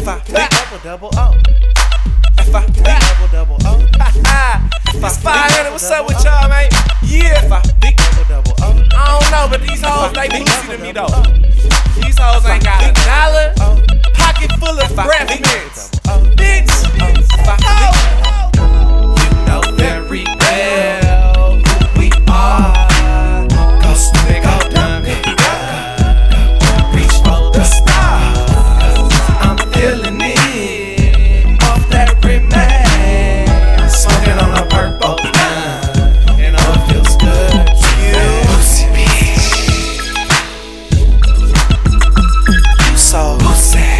F-I-double double O. F-I-double double O. It's 500, what's up with y'all, man? Yeah. F-I-double double O. I don't know, but these hoes, they boozy to me, though. These hoes ain't got a dollar, pocket full of breath mints. Bitch, you know very well who we are. Cause we go dumb, reach for the stars. I'm feeling it off that remain. Smoking on a purple line, and all it feels good to you. You so sad.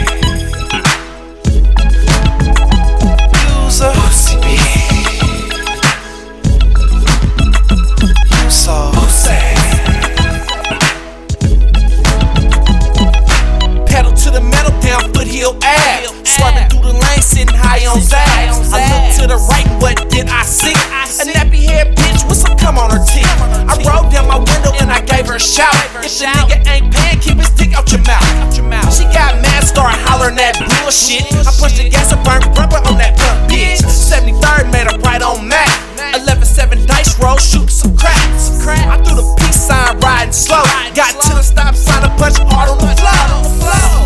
Swerving through the lane, sitting high on zags. I looked to the right, and what did I see? A nappy head bitch with some cum on her teeth. I rolled down my window and I gave her a shout. If the nigga ain't paying, keep his dick out your mouth. She got mad, started hollering that bullshit. I pushed the gas and burned rubber on that pump, bitch. 73rd made her right on Mac. 11-7 dice roll, shooting some crack. I threw the peace sign, riding slow. Got to the stop sign, a punch hard on the floor.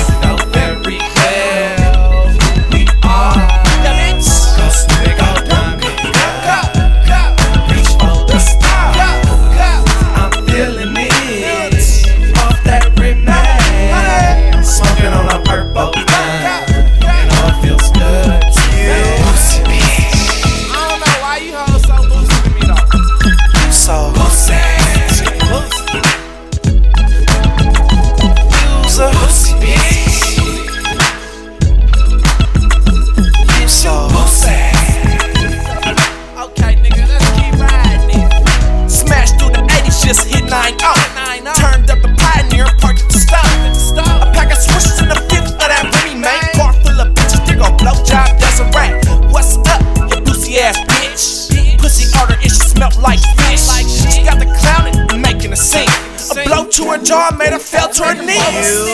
Just hit 9-0. Turned up the Pioneer, parked at the stop. A pack of swishers in the fifth of that Remy, man. Car full of bitches, they gon' blow job, that's a rat. What's up, you boozy ass bitch? Pussy order, it should smell like fish. She got the clowning, making a scene. A blow to her jaw made her fell to her knees.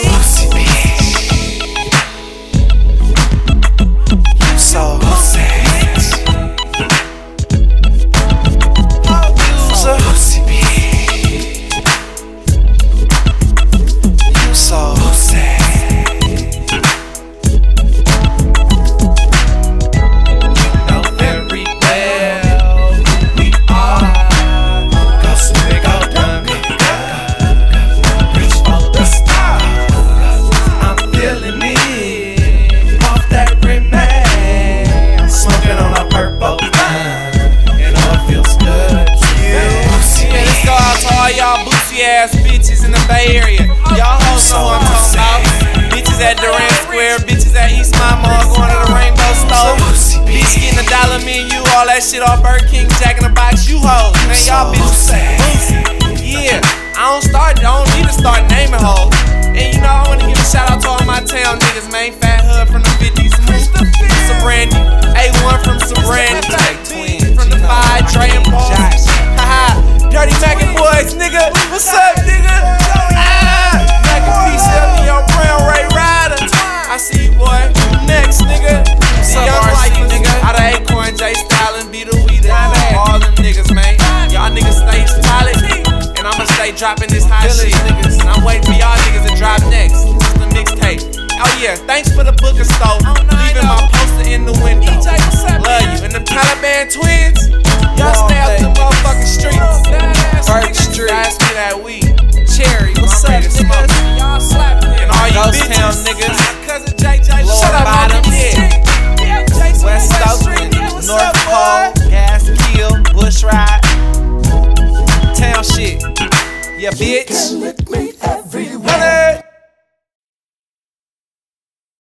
You so sad. Y'all boozy ass bitches in the Bay Area. Y'all hoes know what I'm talking about. Bitches at Durant Square, bitches at East Mama, going to the Rainbow Stove. Bitch getting $1 menu, all that shit off Burger King, Jack in the Box. You hoes, man, y'all bitches boozy. Yeah, I don't need to start naming hoes. And you know I wanna give a shout out to all my town niggas, man. Fat Hud from the 50s, Brandy, A1 from Brandy, from the 5, Dre and Paul. Haha. Dirty Mackin boys, nigga. What's up, nigga? Mackin piece up in your brown Ray Rider. I see you, boy. Next, nigga. What's up, RC, nigga? Out of Acorn, J Stylin', be the weeder. All them niggas, man. Y'all niggas stay solid, and I'ma stay dropping this hot shit. And I'm waiting for y'all niggas to drop next. It's the mixtape. Oh yeah, thanks for the booker store. Leaving my poster in the window. Love you. And the Taliban twins, y'all stay out the motherfucking streets. Bird Street. Ask me that weed. Cherry, what's up, niggas? Y'all slapping it. And all you Ghost bitches. Town niggas. Cousin JJ, Lower Bottom, West Stockton, North Pole, Gaskill, Bush Ride. Town shit. Yeah, bitch.